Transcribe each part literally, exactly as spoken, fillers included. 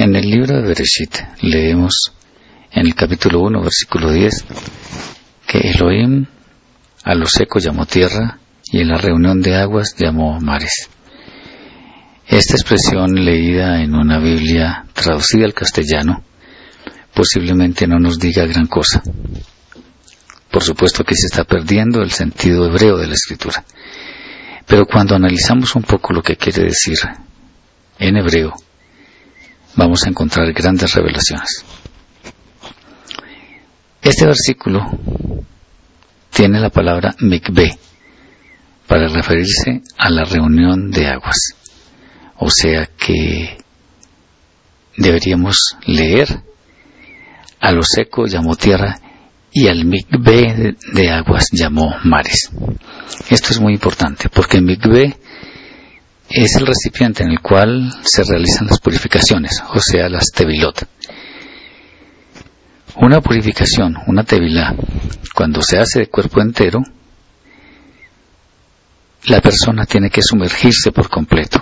En el libro de Bereshit leemos en el capítulo uno, versículo diez, que Elohim a lo seco llamó tierra y en la reunión de aguas llamó mares. Esta expresión, leída en una Biblia traducida al castellano, posiblemente no nos diga gran cosa. Por supuesto que se está perdiendo el sentido hebreo de la escritura. Pero cuando analizamos un poco lo que quiere decir en hebreo, vamos a encontrar grandes revelaciones. Este versículo tiene la palabra mikveh para referirse a la reunión de aguas. O sea que deberíamos leer: a lo seco llamó tierra y al mikveh de aguas llamó mares. Esto es muy importante porque el mikveh es el recipiente en el cual se realizan las purificaciones, o sea, las tevilot. Una purificación, una tevilá, cuando se hace de cuerpo entero, la persona tiene que sumergirse por completo.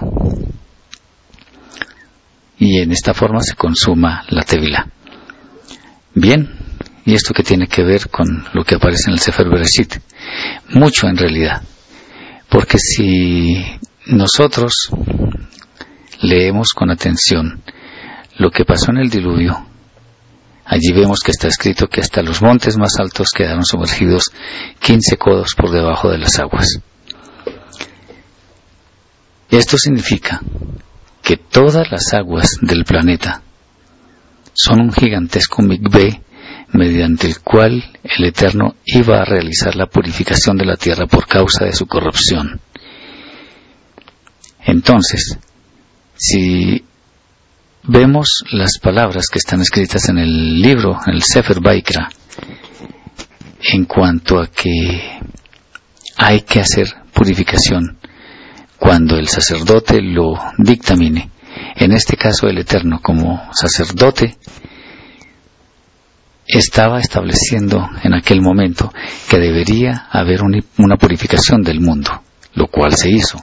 Y en esta forma se consuma la tevilá. Bien, ¿y esto qué tiene que ver con lo que aparece en el Sefer Bereshit? Mucho en realidad. Porque si nosotros leemos con atención lo que pasó en el diluvio, allí vemos que está escrito que hasta los montes más altos quedaron sumergidos quince codos por debajo de las aguas. Esto significa que todas las aguas del planeta son un gigantesco mikveh mediante el cual el Eterno iba a realizar la purificación de la tierra por causa de su corrupción. Entonces, si vemos las palabras que están escritas en el libro, en el Sefer Vaikra, en cuanto a que hay que hacer purificación cuando el sacerdote lo dictamine, en este caso el Eterno como sacerdote estaba estableciendo en aquel momento que debería haber una purificación del mundo, lo cual se hizo.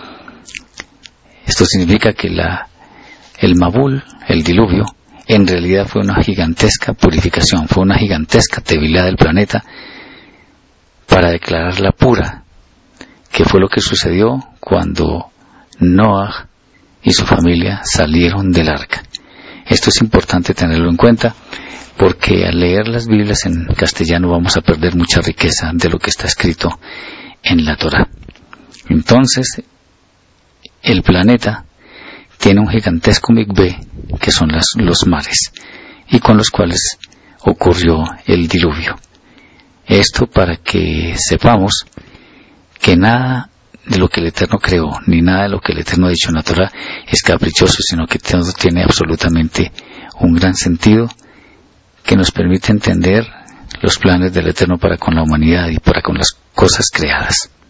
Esto significa que la, el Mabul, el diluvio, en realidad fue una gigantesca purificación, fue una gigantesca tevilá del planeta para declararla pura, que fue lo que sucedió cuando Noah y su familia salieron del arca. Esto es importante tenerlo en cuenta, porque al leer las Biblias en castellano vamos a perder mucha riqueza de lo que está escrito en la Torá. Entonces, el planeta tiene un gigantesco mikveh, que son las, los mares, y con los cuales ocurrió el diluvio. Esto para que sepamos que nada de lo que el Eterno creó, ni nada de lo que el Eterno ha dicho en la Torá es caprichoso, sino que todo tiene absolutamente un gran sentido que nos permite entender los planes del Eterno para con la humanidad y para con las cosas creadas.